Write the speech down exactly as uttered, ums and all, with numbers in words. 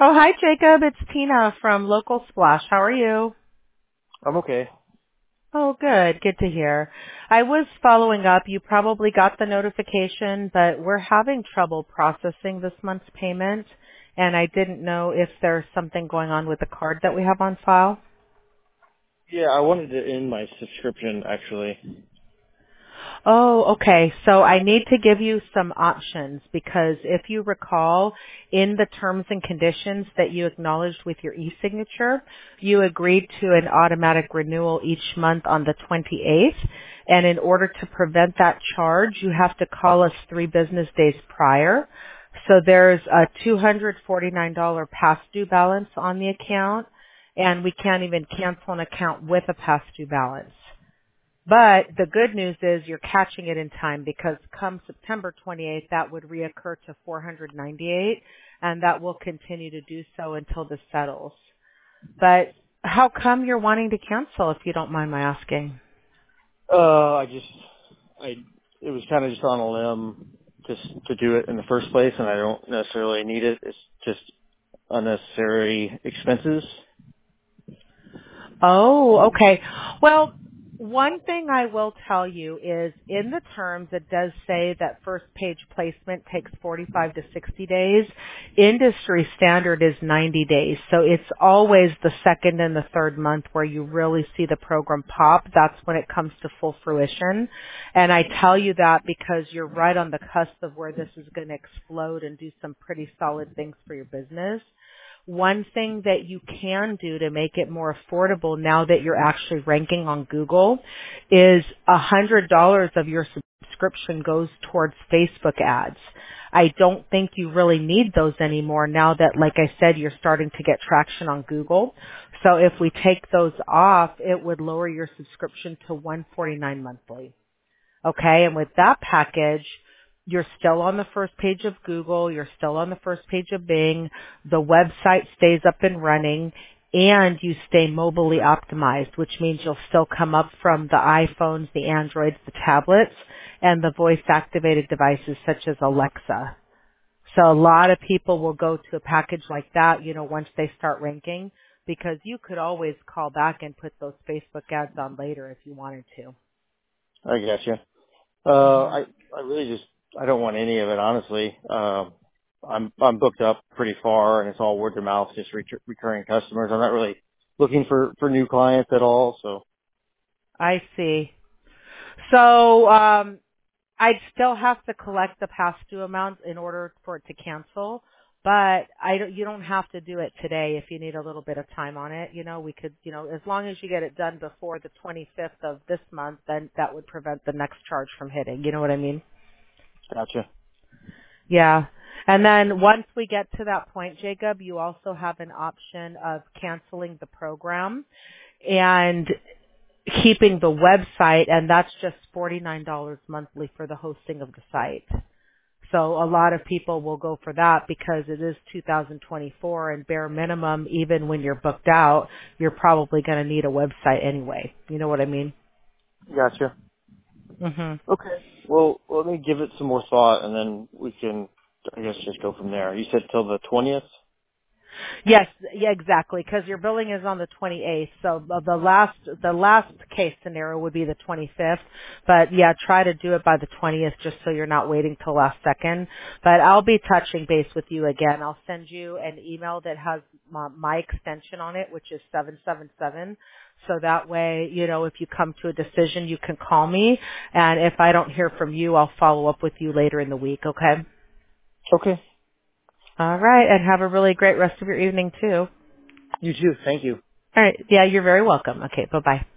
Oh, hi, Jacob. It's Tina from Local Splash. How are you? I'm okay. Oh, good. Good to hear. I was following up. You probably got the notification, but we're having trouble processing this month's payment, and I didn't know if there's something going on with the card that we have on file. Yeah, I wanted to end my subscription actually. Oh, okay. So I need to give you some options because if you recall, in the terms and conditions that you acknowledged with your e-signature, you agreed to an automatic renewal each month on the twenty-eighth. And in order to prevent that charge, you have to call us three business days prior. So there's a two hundred forty-nine dollars past due balance on the account, and we can't even cancel an account with a past due balance. But the good news is you're catching it in time because come September twenty-eighth, that would reoccur to four hundred ninety-eight, and that will continue to do so until this settles. But how come you're wanting to cancel, if you don't mind my asking? Uh, I just, I, it was kind of just on a limb just to do it in the first place, and I don't necessarily need it. It's just unnecessary expenses. Oh, okay. Well, one thing I will tell you is in the terms it does say that first page placement takes forty-five to sixty days. Industry standard is ninety days. So it's always the second and the third month where you really see the program pop. That's when it comes to full fruition. And I tell you that because you're right on the cusp of where this is going to explode and do some pretty solid things for your business. One thing that you can do to make it more affordable now that you're actually ranking on Google is one hundred dollars of your subscription goes towards Facebook ads. I don't think you really need those anymore now that, like I said, you're starting to get traction on Google. So if we take those off, it would lower your subscription to one hundred forty-nine dollars monthly. Okay, and with that package, you're still on the first page of Google, you're still on the first page of Bing, the website stays up and running, and you stay mobilely optimized, which means you'll still come up from the iPhones, the Androids, the tablets, and the voice-activated devices such as Alexa. So a lot of people will go to a package like that, you know, once they start ranking, because you could always call back and put those Facebook ads on later if you wanted to. I gotcha. Uh, hmm I, I really just, I don't want any of it, honestly. Um, I'm, I'm booked up pretty far, and it's all word of mouth, just re- recurring customers. I'm not really looking for, for new clients at all, so. I see. So um, I'd still have to collect the past due amount in order for it to cancel, but I don't, you don't have to do it today if you need a little bit of time on it. You know, we could, you know, as long as you get it done before the twenty-fifth of this month, then that would prevent the next charge from hitting. You know what I mean? Gotcha. Yeah. And then once we get to that point, Jacob, you also have an option of canceling the program and keeping the website, and that's just forty-nine dollars monthly for the hosting of the site. So a lot of people will go for that because it is two thousand twenty-four, and bare minimum, even when you're booked out, you're probably going to need a website anyway. You know what I mean? Gotcha. hmm Okay. Well, let me give it some more thought, and then we can, I guess, just go from there. You said till the twentieth? Yes, yeah, exactly. Because your billing is on the twenty-eighth, so the the last the last case scenario would be the twenty-fifth. But yeah, try to do it by the twentieth, just so you're not waiting till last second. But I'll be touching base with you again. I'll send you an email that has my, my extension on it, which is seven seven seven. So that way, you know, if you come to a decision, you can call me. And if I don't hear from you, I'll follow up with you later in the week. Okay. Okay. All right, and have a really great rest of your evening too. You too. Thank you. All right. Yeah, you're very welcome. Okay, bye-bye.